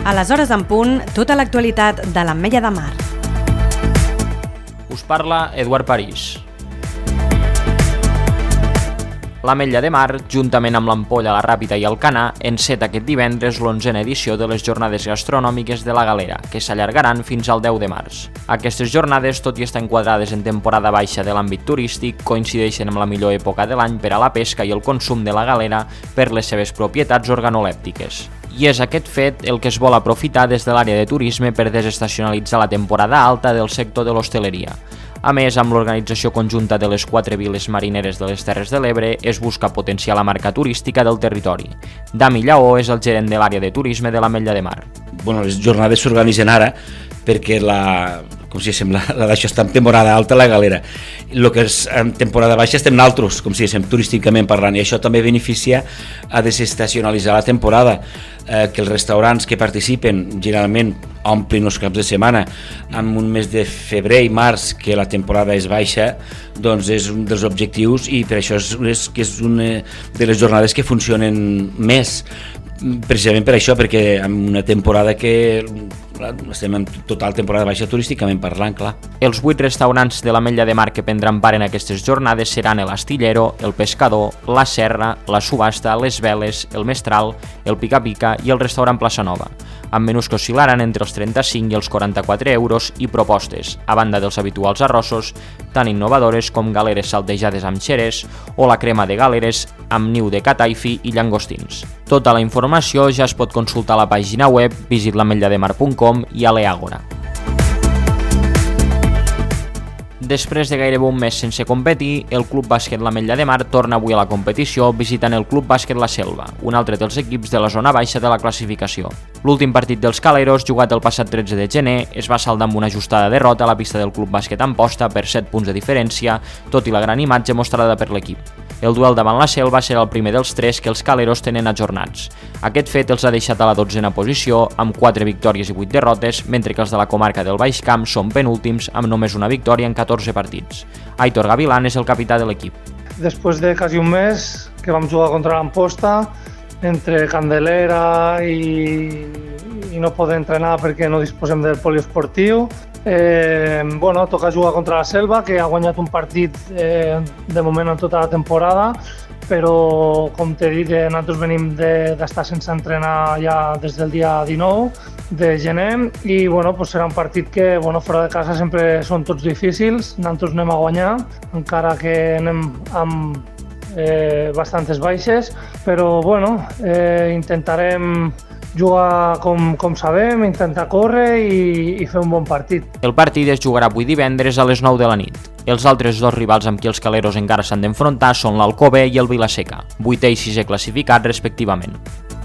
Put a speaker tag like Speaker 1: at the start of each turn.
Speaker 1: A les hores en punt, tota l'actualitat de l'Ametlla de Mar.
Speaker 2: Us parla Eduard París. L'Ametlla de Mar, juntament amb l'Ampolla, la Ràpita i el Canà, enceta aquest divendres l'11a edició de les jornades gastronòmiques de la Galera, que s'allargaran fins al 10 de març. Aquestes jornades, tot i estar enquadrades en temporada baixa de l'àmbit turístic, coincideixen amb la millor època de l'any per a la pesca i el consum de la galera per les seves propietats organolèptiques. I és aquest fet el que es vol aprofitar des de l'àrea de turisme per desestacionalitzar la temporada alta del sector de l'hostaleria. A més, amb l'organització conjunta de les 4 viles marineres de les Terres de l'Ebre es busca potenciar la marca turística del territori. Dami Lleó és el gerent de l'àrea de turisme de l'Ametlla de Mar.
Speaker 3: Les jornades s'organitzen ara perquè d'això està en temporada alta la galera. El que és en temporada baixa estem naltros, com si diguéssim, turísticament parlant, i això també beneficia a desestacionalitzar la temporada, que els restaurants que participen generalment omplin els caps de setmana. En un mes de febrer i març, que la temporada és baixa, doncs és un dels objectius i per això és una de les jornades que funcionen més. Precisament per això, perquè en una temporada que estem en total temporada baixa turísticament parlant, clar.
Speaker 2: Els 8 restaurants de l'Ametlla de Mar que prendran part en aquestes jornades seran el Astillero, el Pescador, la Serra, la Subhasta, les Veles, el Mestral, el Pica Pica i el restaurant Plaça Nova, amb menús que oscil·laran entre els 35 i els 44 euros i propostes, a banda dels habituals arrossos, tan innovadores com galeres saltejades amb xerès o la crema de galeres amb niu de cataifi i llangostins. Tota la informació ja es pot consultar a la pàgina web visitlametllademar.com i a l'Eàgora. Després de gairebé un mes sense competir, el Club Bàsquet l'Ametlla de Mar torna avui a la competició visitant el Club Bàsquet La Selva, un altre dels equips de la zona baixa de la classificació. L'últim partit dels caleros, jugat el passat 13 de gener, es va saldar amb una ajustada derrota a la pista del Club Bàsquet Amposta per 7 punts de diferència, tot i la gran imatge mostrada per l'equip. El duel davant la Selva serà el primer dels 3 que els caleros tenen ajornats. Aquest fet els ha deixat a la 12a posició, amb 4 victòries i 8 derrotes, mentre que els de la comarca del Baix Camp són penúltims amb només una victòria en 14 partits. Aitor Gavilán és el capità de l'equip.
Speaker 4: Després de quasi un mes que vam jugar contra l'Amposta, entre Candelera i no poder entrenar perquè no disposem del poliesportiu, toca jugar contra la Selva, que ha guanyat un partit de moment en tota la temporada, però com t'he dit, nosaltres venim d'estar sense entrenar ja des del dia 19 de gener i serà un partit que fora de casa sempre són tots difícils. Nosaltres anem a guanyar, encara que anem amb bastantes baixes, però intentarem jugar com sabem, intentar córrer i fer un bon partit.
Speaker 2: El partit es jugarà avui divendres a les 9 de la nit. Els altres 2 rivals amb qui els caleros encara s'han d'enfrontar són l'Alcover i el Vilaseca, 8è i 6è classificats respectivament.